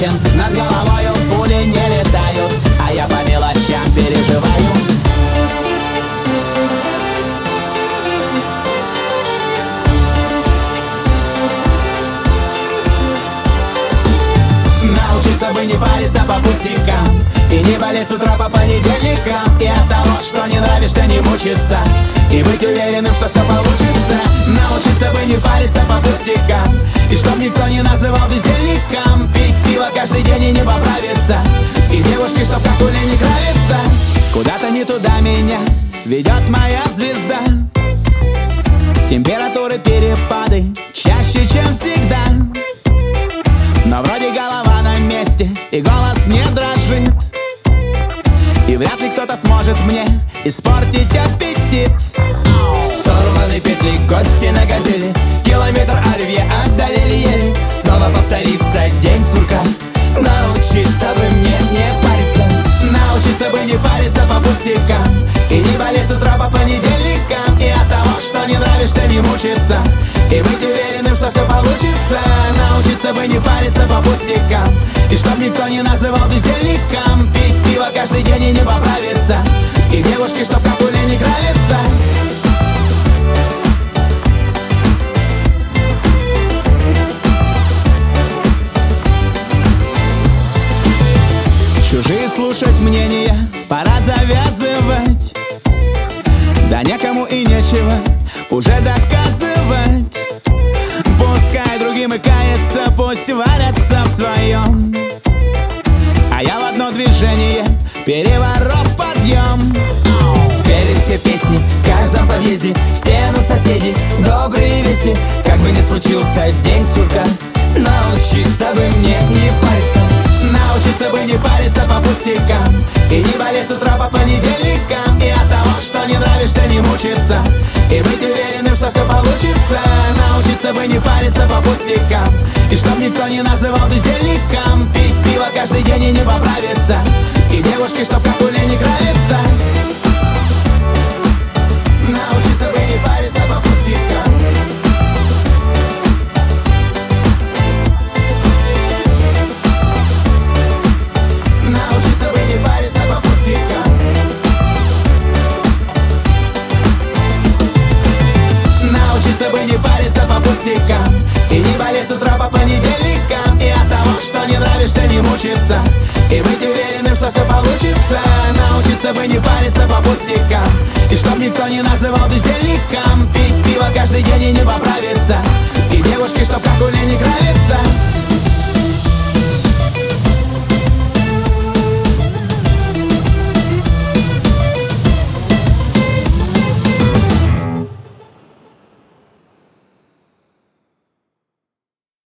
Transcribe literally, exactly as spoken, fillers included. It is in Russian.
обеспечен, над головою пули не летают, а я по мелочам переживаю. Научиться бы не париться по пустякам и не болеть с утра по понедельникам, и от того, что не нравишься, не мучиться, и быть уверенным, что все получится. Научиться бы не париться по пустякам, и чтоб никто не называл бездельником, пить пиво каждый день и не поправиться, и девушки, чтоб как улей не нравится. Куда-то не туда меня ведет моя звезда. Температуры перепады чаще, чем всегда, но вроде голова на месте и голос не дрожит, и вряд ли кто-то сможет мне испортить аппетит. Сорваны петли, гости на газели, километр оливье отдалили еле. Снова повторится день сурка, научиться бы мне не париться. Научиться бы не париться по пустякам и не болеть с утра по понедельникам, и от того, что не нравишься, не мучиться, и быть уверенным, что все получится. Научиться бы не париться по пустякам, и чтоб никто не называл бездельником, пить пиво каждый день и не поправиться, и девушки, чтоб как улей не нравится. Чужие слушать мнения пора завязывать, да некому и нечего уже доказывать. Пускай другим и кается, пусть варятся в своем, а я в одно движение переворот подъем. Спели все песни в каждом подъезде, в стену соседи добрые вести. Как бы ни случился день сурка, научиться бы мне не париться. Научиться бы не париться по пустякам и не болеть с утра по понедельникам, и от того, что не нравишься, не мучиться, и быть уверенным, что все получится. Научиться бы не париться по пустякам, и чтоб никто не называл бездельником, пить пиво каждый день и не поправиться, и девушки, чтоб как улей не нравится. Научиться бы не париться по пустякам. Научиться бы не париться по пустякам. Научиться бы не париться по пустякам и не болеть с утра по понедельникам, и от того, что не нравишься, не мучиться, и быть уверенным, что все получится. Научиться бы не париться по пустякам, и чтоб никто не называл бездельником, пить пиво каждый день и не поправиться, и девушки, чтоб как улей не нравится.